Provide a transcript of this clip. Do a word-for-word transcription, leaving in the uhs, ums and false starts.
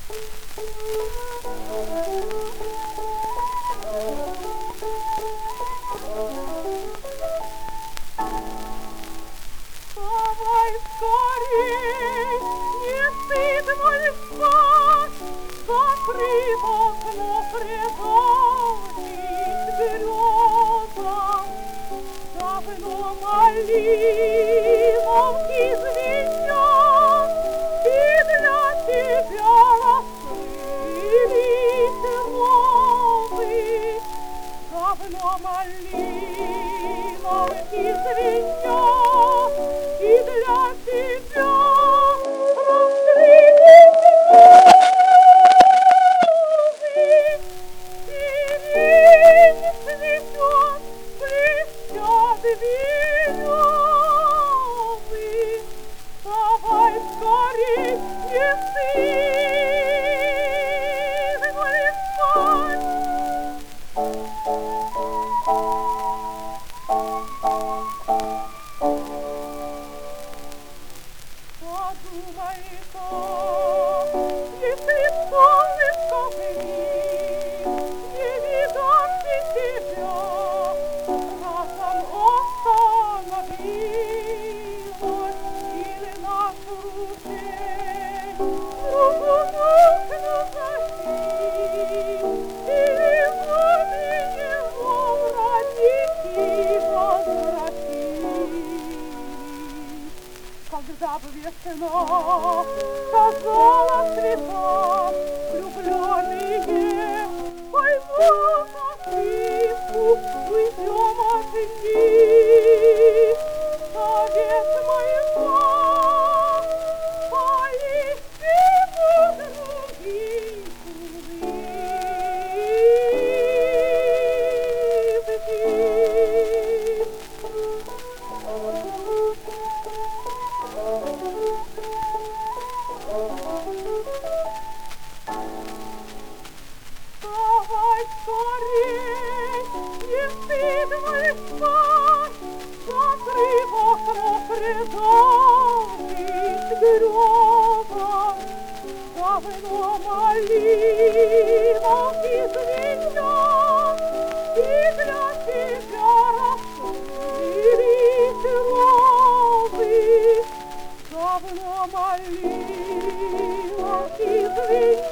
Давай скорей, не стыд мой спать, закрой окно, предались грезам. Давно малиновки звенят, и для тебя раскрылись розы. Давно малиновки звенят, и для тебя раскрылись розы. Сирень цветет, блестят березы. Давай скорей, не стыд мой спать. Подумай-ка, если солнышко вниз, не видать ли тебя, разом остановилась, или нашу ручей другу нужно зайти, или возле него родники возвратились. Когда бы весна сказала цветам, влюбленные поймут ошибку, уйдем от них. Совет мой вам, поищем у других Давай скорей, не стыд мой спать, закрой окно, предались грезам. Давно малиновки звенят, и для тебя раскрылись розы. Давно малиновки звенят,